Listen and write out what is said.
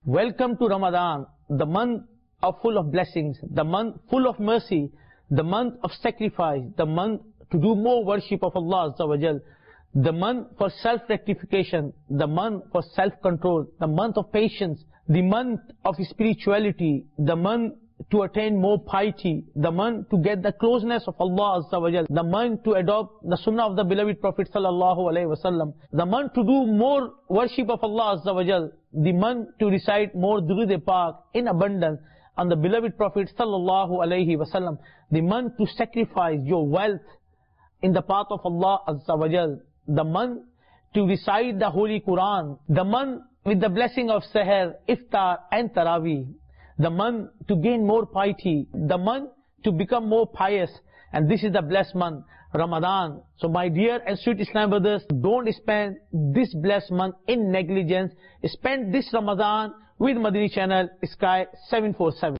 Welcome to Ramadan, the month full of blessings, the month full of mercy, the month of sacrifice, the month to do more worship of Allah Azza wa Jal, the month for self-rectification, the month for self-control, the month of patience, the month of spirituality, the month to attain more piety, the month to get the closeness of Allah Azza wa Jal, the month to adopt the sunnah of the beloved Prophet Sallallahu Alaihi Wasallam, the month to do more worship of Allah Azza wa Jal, the month to recite more Durud-e-Pak in abundance on the beloved Prophet Sallallahu Alaihi Wasallam, the month to sacrifice your wealth in the path of Allah Azza wa Jal, the month to recite the Holy Quran, the month with the blessing of Seher, Iftar and Taraweeh, the month to gain more piety, the month to become more pious, and this is the blessed month, Ramadan. So my dear and sweet Islam brothers, don't spend this blessed month in negligence. Spend this Ramadan with Madani channel, Sky 747.